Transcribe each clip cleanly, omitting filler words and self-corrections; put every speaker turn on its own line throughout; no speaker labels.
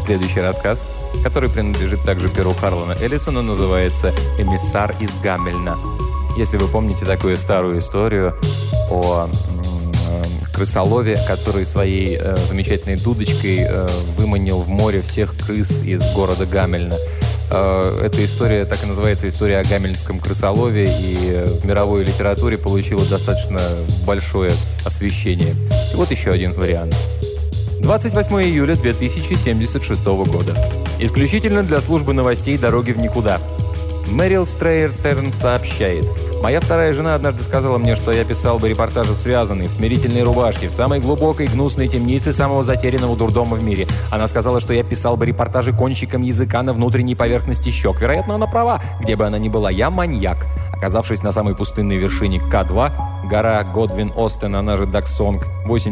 Следующий рассказ, который принадлежит также перу Харлана Эллисона, называется «Эмиссар из Гамельна». Если вы помните такую старую историю о крысолове, который своей замечательной дудочкой выманил в море всех крыс из города Гамельна. Эта история так и называется «История о гамельнском крысолове», и в мировой литературе получила достаточно большое освещение. И вот еще один вариант. 28 июля 2076 года. Исключительно для службы новостей «Дороги в никуда». Мэрил Стрейтерн сообщает. Моя вторая жена однажды сказала мне, что я писал бы репортажи связанные, в смирительной рубашке, в самой глубокой гнусной темнице самого затерянного дурдома в мире. Она сказала, что я писал бы репортажи кончиком языка на внутренней поверхности щек. Вероятно, она права. Где бы она ни была, я маньяк. Оказавшись на самой пустынной вершине К2, гора Годвин-Остен, она же Даксонг,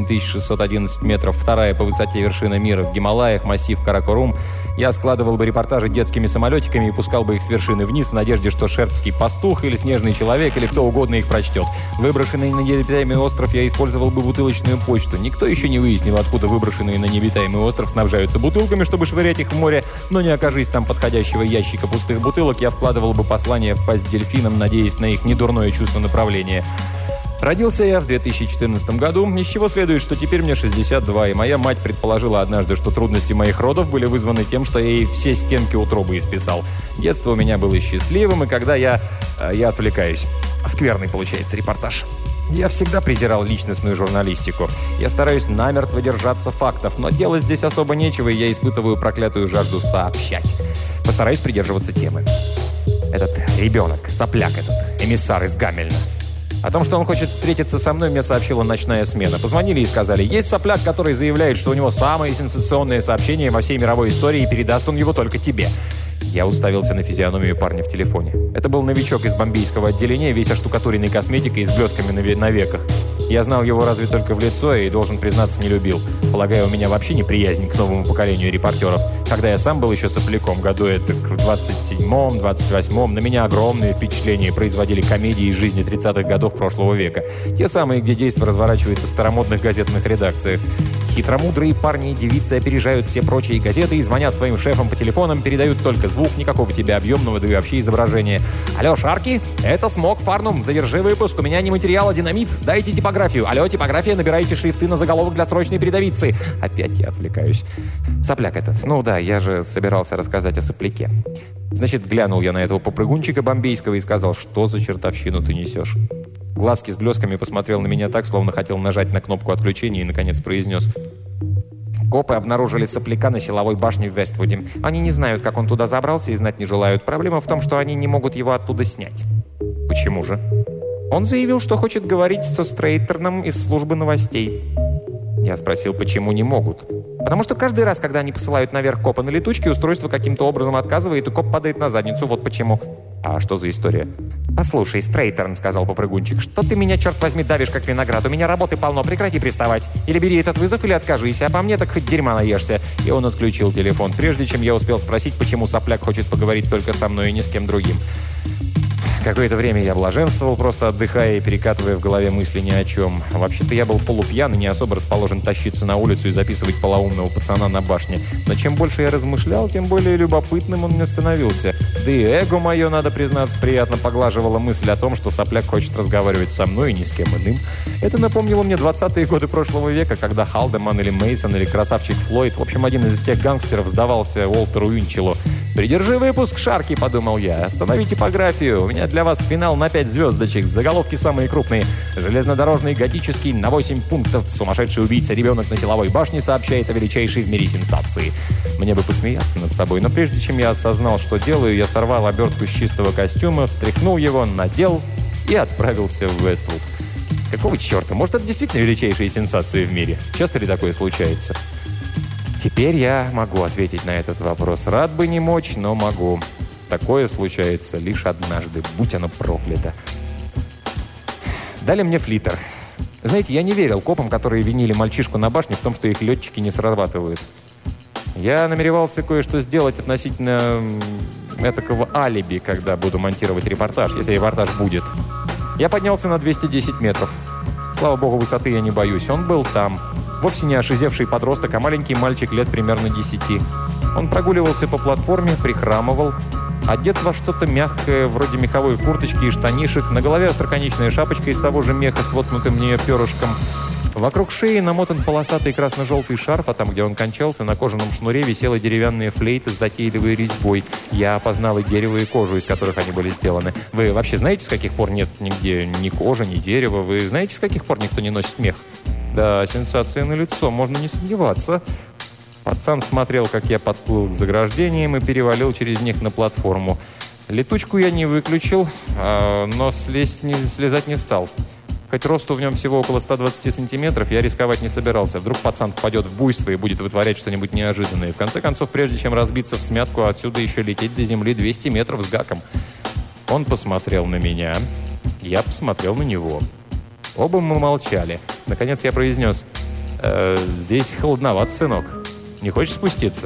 8611 метров, вторая по высоте вершина мира в Гималаях, массив Каракорум, я складывал бы репортажи детскими самолетиками и пускал бы их с вершины вниз в надежде, что шерпский пастух или снежный человек или кто угодно их прочтет. Выброшенный на необитаемый остров я использовал бы бутылочную почту. Никто еще не выяснил, откуда выброшенные на необитаемый остров снабжаются бутылками, чтобы швырять их в море, но не окажись там подходящего ящика пустых бутылок, я вкладывал бы послание в пасть дельфинам, надеясь на их недурное чувство направления. Родился я в 2014 году, из чего следует, что теперь мне 62, и моя мать предположила однажды, что трудности моих родов были вызваны тем, что я ей все стенки утробы исписал. Детство у меня было счастливым, и когда я отвлекаюсь. Скверный получается репортаж. Я всегда презирал личностную журналистику. Я стараюсь намертво держаться фактов, но делать здесь особо нечего, и я испытываю проклятую жажду сообщать. Постараюсь придерживаться темы. Этот ребенок, сопляк этот, эмиссар из Гамельна. О том, что он хочет встретиться со мной, мне сообщила ночная смена. Позвонили и сказали, есть сопляк, который заявляет, что у него самое сенсационное сообщение во всей мировой истории, и передаст он его только тебе. Я уставился на физиономию парня в телефоне. Это был новичок из бомбейского отделения, весь оштукатуренный косметикой и с блесками на веках. Я знал его разве только в лицо и, должен признаться, не любил. Полагаю, у меня вообще неприязнь к новому поколению репортеров. Когда я сам был еще сопляком, году это в 27-м, 28-м, на меня огромные впечатления производили комедии из жизни 30-х годов прошлого века. Те самые, где действо разворачивается в старомодных газетных редакциях. Хитромудрые парни и девицы опережают все прочие газеты и звонят своим шефам по телефонам, передают только звук, никакого тебе объемного, да и вообще изображения. Алло, Шарки, это Смок Фарнум, задержи выпуск, у меня не материал, а динамит, дайте типографию. Алло, типография, набирайте шрифты на заголовок для срочной передовицы. Опять я отвлекаюсь. Сопляк этот, ну да, я же собирался рассказать о сопляке. Значит, глянул я на этого попрыгунчика бомбейского и сказал, что за чертовщину ты несешь. Глазки с блесками посмотрел на меня так, словно хотел нажать на кнопку отключения и, наконец, произнес: «Копы обнаружили сопляка на силовой башне в Вествуде. Они не знают, как он туда забрался, и знать не желают. Проблема в том, что они не могут его оттуда снять». «Почему же?» «Он заявил, что хочет говорить со Стрейтерном из службы новостей». Я спросил, почему не могут. «Потому что каждый раз, когда они посылают наверх копа на летучке, устройство каким-то образом отказывает, и коп падает на задницу. Вот почему». «А что за история?» «Послушай, Стрейтерн, — сказал попрыгунчик, — что ты меня, черт возьми, давишь, как виноград? У меня работы полно, прекрати приставать. Или бери этот вызов, или откажись, а по мне так хоть дерьма наешься». И он отключил телефон, прежде чем я успел спросить, почему сопляк хочет поговорить только со мной и ни с кем другим. Какое-то время я блаженствовал, просто отдыхая и перекатывая в голове мысли ни о чем. Вообще-то я был полупьян и не особо расположен тащиться на улицу и записывать полоумного пацана на башне. Но чем больше я размышлял, тем более любопытным он мне становился. Да и эго мое, надо признаться, приятно поглаживало мысль о том, что сопляк хочет разговаривать со мной и ни с кем иным. Это напомнило мне 20-е годы прошлого века, когда Халдеман или Мейсон или красавчик Флойд, в общем, один из тех гангстеров, сдавался Уолтеру Уинчеллу. «Придержи выпуск, Шарки», — подумал я. «Останови типографию. У меня для вас финал на 5 звездочек. Заголовки самые крупные. Железнодорожный готический на 8 пунктов. Сумасшедший убийца ребенок на силовой башне сообщает о величайшей в мире сенсации». Мне бы посмеяться над собой, но прежде чем я осознал, что делаю, я сорвал обертку с чистого костюма, встряхнул его, надел и отправился в Вествуд. Какого черта? Может, это действительно величайшие сенсации в мире? Часто ли такое случается? Теперь я могу ответить на этот вопрос. Рад бы не мочь, но могу. Такое случается лишь однажды. Будь оно проклято. Дали мне флиттер. Знаете, я не верил копам, которые винили мальчишку на башне в том, что их летчики не срабатывают. Я намеревался кое-что сделать относительно этакого алиби, когда буду монтировать репортаж, если репортаж будет. Я поднялся на 210 метров. Слава богу, высоты я не боюсь. Он был там. Вовсе не ошизевший подросток, а маленький мальчик лет примерно 10. Он прогуливался по платформе, прихрамывал, одет во что-то мягкое, вроде меховой курточки и штанишек, на голове остроконечная шапочка из того же меха с воткнутым в нее перышком. Вокруг шеи намотан полосатый красно-желтый шарф, а там, где он кончался, на кожаном шнуре висела деревянная флейта с затейливой резьбой. Я опознал и дерево, и кожу, из которых они были сделаны. Вы вообще знаете, с каких пор нет нигде ни кожи, ни дерева? Вы знаете, с каких пор никто не носит мех? Да, сенсация налицо, можно не сомневаться. Пацан смотрел, как я подплыл к заграждениям и перевалил через них на платформу. Летучку я не выключил, но слезать не стал. Хоть росту в нем всего около 120 сантиметров, я рисковать не собирался. Вдруг пацан впадет в буйство и будет вытворять что-нибудь неожиданное. В конце концов, прежде чем разбиться в смятку, отсюда еще лететь до земли 200 метров с гаком. Он посмотрел на меня, я посмотрел на него. Оба мы молчали. Наконец я произнес: «Здесь холодновато, сынок. Не хочешь спуститься?»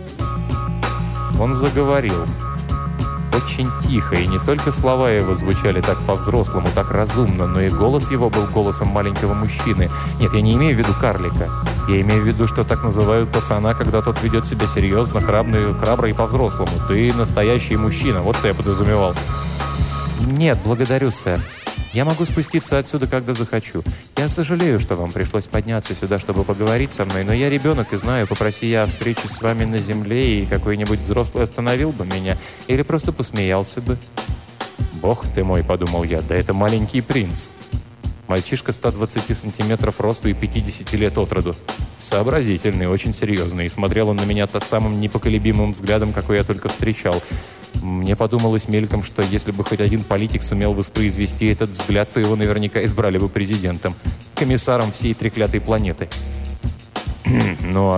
Он заговорил. Очень тихо, и не только слова его звучали так по-взрослому, так разумно, но и голос его был голосом маленького мужчины. Нет, я не имею в виду карлика. Я имею в виду, что так называют пацана, когда тот ведет себя серьезно, храбро и по-взрослому. Ты настоящий мужчина, вот что я подразумевал. «Нет, благодарю, сэр. Я могу спуститься отсюда, когда захочу. Я сожалею, что вам пришлось подняться сюда, чтобы поговорить со мной, но я ребенок и знаю, попроси я о встрече с вами на земле, и какой-нибудь взрослый остановил бы меня или просто посмеялся бы». «Бог ты мой», — подумал я, — «да это маленький принц». Мальчишка 120 сантиметров росту и 50 лет от роду. Сообразительный, очень серьезный, и смотрел он на меня самым непоколебимым взглядом, какой я только встречал. Мне подумалось мельком, что если бы хоть один политик сумел воспроизвести этот взгляд, то его наверняка избрали бы президентом, комиссаром всей треклятой планеты. «Ну,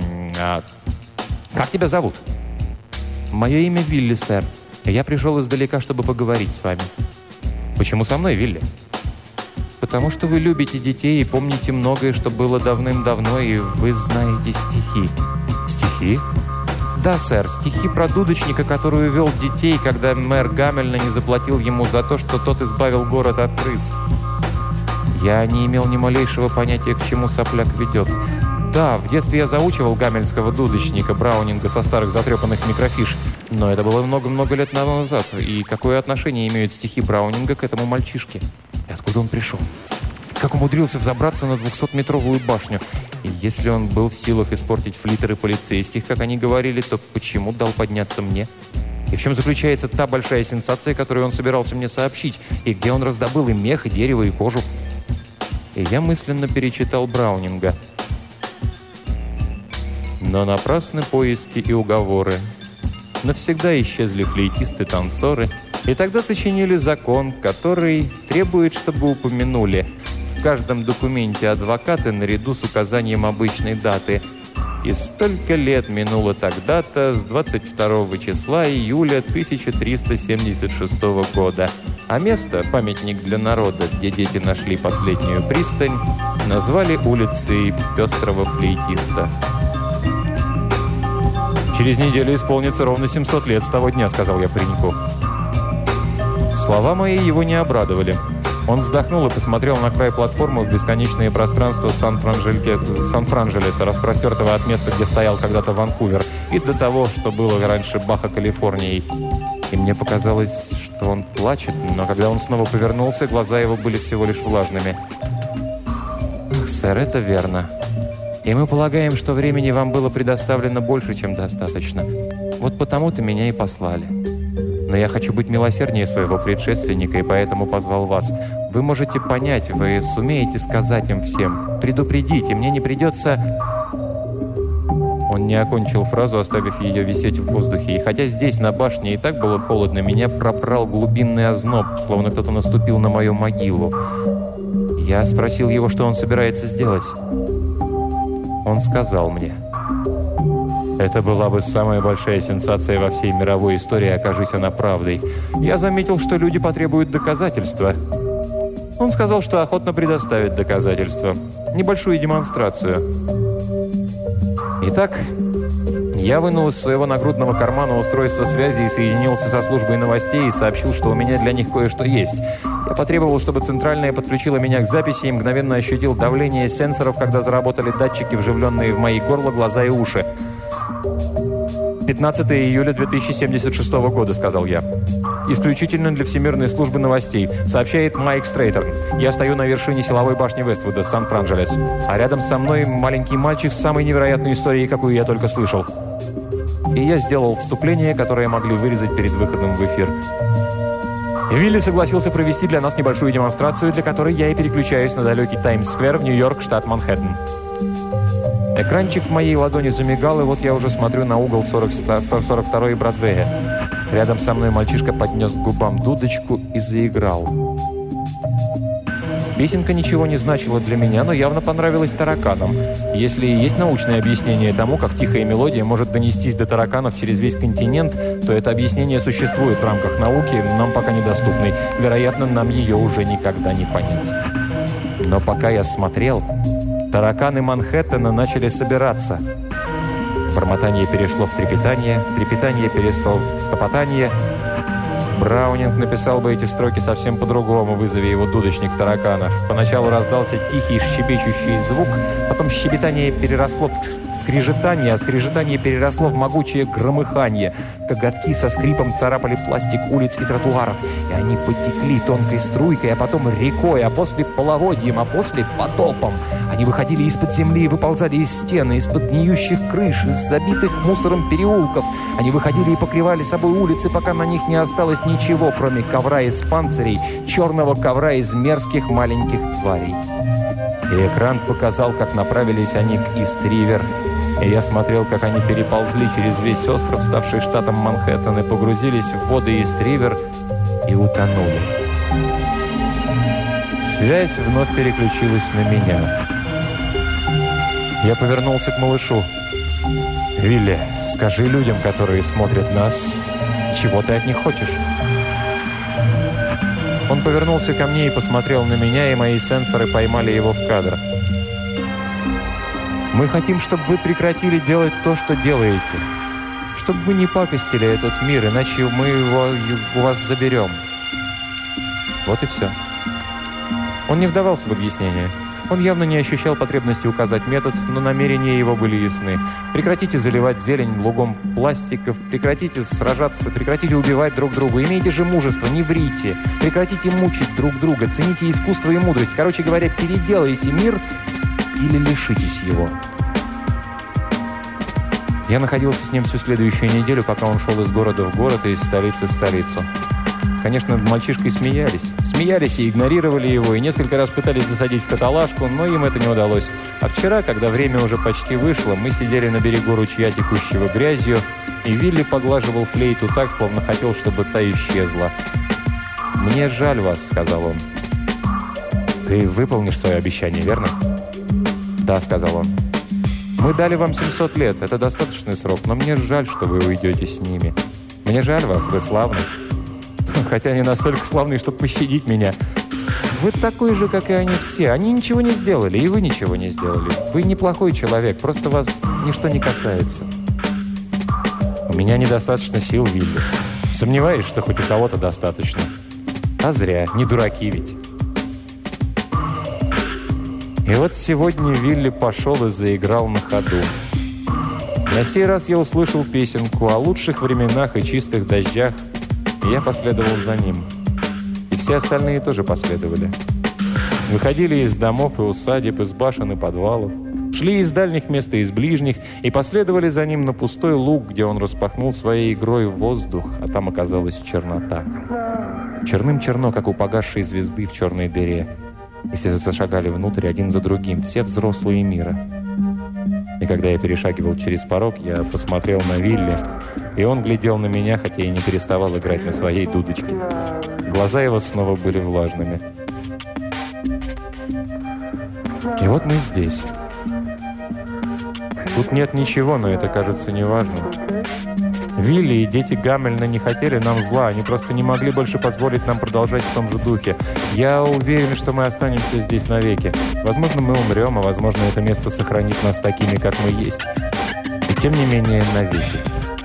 как тебя зовут?» «Мое имя Вилли, сэр. Я пришел издалека, чтобы поговорить с вами». «Почему со мной, Вилли?» «Потому что вы любите детей и помните многое, что было давным-давно, и вы знаете стихи». «Стихи?» «Да, сэр, стихи про дудочника, который увел детей, когда мэр Гамельна не заплатил ему за то, что тот избавил город от крыс». Я не имел ни малейшего понятия, к чему сопляк ведет. Да, в детстве я заучивал гамельнского дудочника Браунинга со старых затрепанных микрофиш, но это было много-много лет назад. И какое отношение имеют стихи Браунинга к этому мальчишке? И откуда он пришел? Как умудрился взобраться на 200-метровую башню? И если он был в силах испортить флиттеры полицейских, как они говорили, то почему дал подняться мне? И в чем заключается та большая сенсация, которую он собирался мне сообщить? И где он раздобыл и мех, и дерево, и кожу? И я мысленно перечитал Браунинга. Но напрасны поиски и уговоры. Навсегда исчезли флейтисты-танцоры, и тогда сочинили закон, который требует, чтобы упомянули в каждом документе адвокаты наряду с указанием обычной даты. И столько лет минуло тогда-то, с 22 числа июля 1376 года. А место, памятник для народа, где дети нашли последнюю пристань, назвали улицей Пестрого флейтиста. «Через неделю исполнится ровно 700 лет с того дня», — сказал я пареньку. Слова мои его не обрадовали. Он вздохнул и посмотрел на край платформы в бесконечное пространство Сан-Франжелеса, распростертого от места, где стоял когда-то Ванкувер, и до того, что было раньше Баха Калифорнией. И мне показалось, что он плачет, но когда он снова повернулся, глаза его были всего лишь влажными. «Ах, сэр, это верно. И мы полагаем, что времени вам было предоставлено больше, чем достаточно. Вот потому-то меня и послали. Но я хочу быть милосерднее своего предшественника, и поэтому позвал вас. Вы можете понять, вы сумеете сказать им всем, предупредить, и мне не придется...» Он не окончил фразу, оставив ее висеть в воздухе. И хотя здесь, на башне, и так было холодно, меня пробрал глубинный озноб, словно кто-то наступил на мою могилу. Я спросил его, что он собирается сделать. Он сказал мне: «Это была бы самая большая сенсация во всей мировой истории, окажись она правдой. Я заметил, что люди потребуют доказательства». Он сказал, что охотно предоставит доказательства. Небольшую демонстрацию. Итак, я вынул из своего нагрудного кармана устройство связи и соединился со службой новостей и сообщил, что у меня для них кое-что есть. Я потребовал, чтобы центральная подключила меня к записи и мгновенно ощутил давление сенсоров, когда заработали датчики, вживленные в мои горло, глаза и уши. «15 июля 2076 года», — сказал я. «Исключительно для Всемирной службы новостей», — сообщает Майк Стрейтерн. «Я стою на вершине силовой башни Вествуда, Сан-Франджелес. А рядом со мной маленький мальчик с самой невероятной историей, какую я только слышал». И я сделал вступление, которое могли вырезать перед выходом в эфир. Вилли согласился провести для нас небольшую демонстрацию, для которой я и переключаюсь на далекий Таймс-сквер в Нью-Йорк, штат Манхэттен. Экранчик в моей ладони замигал, и вот я уже смотрю на угол 42-й Бродвея. Рядом со мной мальчишка поднес к губам дудочку и заиграл. Песенка ничего не значила для меня, но явно понравилась тараканам. Если и есть научное объяснение тому, как тихая мелодия может донестись до тараканов через весь континент, то это объяснение существует в рамках науки, нам пока недоступной. Вероятно, нам ее уже никогда не понять. Но пока я смотрел, тараканы Манхэттена начали собираться. Бормотание перешло в трепетание, трепетание перешло в топотание. Браунинг написал бы эти строки совсем по-другому, вызови его дудочник тараканов. Поначалу раздался тихий щебечущий звук, потом щебетание переросло в скрежетание, а скрежетание переросло в могучее громыхание. Коготки со скрипом царапали пластик улиц и тротуаров, и они потекли тонкой струйкой, а потом рекой, а после половодьем, а после потопом. Они выходили из-под земли и выползали из стены, из-под гниющих крыш, из забитых мусором переулков. Они выходили и покрывали собой улицы, пока на них не осталось ничего, кроме ковра из панцирей, черного ковра из мерзких маленьких тварей. И экран показал, как направились они к Ист-Ривер. И я смотрел, как они переползли через весь остров, ставший штатом Манхэттен, и погрузились в воды Ист-Ривер и утонули. Связь вновь переключилась на меня. Я повернулся к малышу. «Вилли, скажи людям, которые смотрят нас, чего ты от них хочешь?» Он повернулся ко мне и посмотрел на меня, и мои сенсоры поймали его в кадр. «Мы хотим, чтобы вы прекратили делать то, что делаете. Чтобы вы не пакостили этот мир, иначе мы его у вас заберем». Вот и все. Он не вдавался в объяснение. Он явно не ощущал потребности указать метод, но намерения его были ясны. Прекратите заливать зелень лугом пластиков, прекратите сражаться, прекратите убивать друг друга. Имейте же мужество, не врите. Прекратите мучить друг друга, цените искусство и мудрость. Короче говоря, переделайте мир или лишитесь его. Я находился с ним всю следующую неделю, пока он шел из города в город и из столицы в столицу. Конечно, над мальчишкой смеялись. Смеялись и игнорировали его, и несколько раз пытались засадить в каталажку, но им это не удалось. А вчера, когда время уже почти вышло, мы сидели на берегу ручья, текущего грязью, и Вилли поглаживал флейту так, словно хотел, чтобы та исчезла. «Мне жаль вас», — сказал он. «Ты выполнишь свое обещание, верно?» «Да», — сказал он. «Мы дали вам 700 лет, это достаточный срок, но мне жаль, что вы уйдете с ними. Мне жаль вас, вы славны. Хотя они настолько славные, чтобы пощадить меня. Вы такой же, как и они все. Они ничего не сделали, и вы ничего не сделали. Вы неплохой человек, просто вас ничто не касается». «У меня недостаточно сил, Вилли. Сомневаюсь, что хоть у кого-то достаточно. А зря, не дураки ведь». И вот сегодня Вилли пошел и заиграл на ходу. На сей раз я услышал песенку о лучших временах и чистых дождях, и я последовал за ним. И все остальные тоже последовали. Выходили из домов и усадеб, из башен и подвалов. Шли из дальних мест и из ближних, и последовали за ним на пустой луг, где он распахнул своей игрой воздух, а там оказалась чернота. Черным черно, как у погасшей звезды в черной дыре. И все зашагали внутрь один за другим, все взрослые мира. И когда я перешагивал через порог, я посмотрел на Вилли, и он глядел на меня, хотя и не переставал играть на своей дудочке. Глаза его снова были влажными. И вот мы здесь. Тут нет ничего, но это кажется неважным. Вилли и дети Гаммельна не хотели нам зла, они просто не могли больше позволить нам продолжать в том же духе. Я уверен, что мы останемся здесь навеки. Возможно, мы умрем, а возможно, это место сохранит нас такими, как мы есть. И тем не менее, навеки.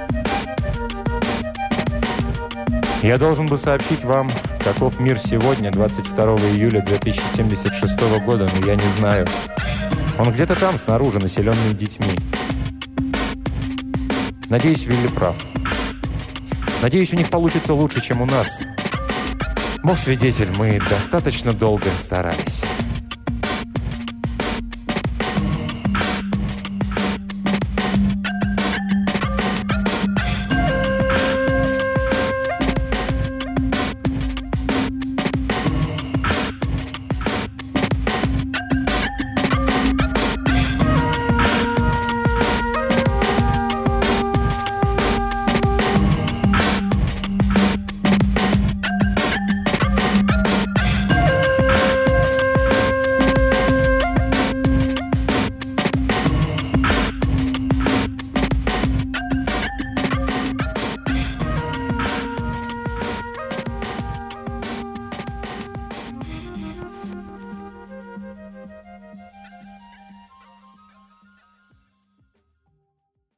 Я должен бы сообщить вам, каков мир сегодня, 22 июля 2076 года, но я не знаю. Он где-то там, снаружи, населенный детьми. Надеюсь, Вилли прав. Надеюсь, у них получится лучше, чем у нас. Бог свидетель, мы достаточно долго старались.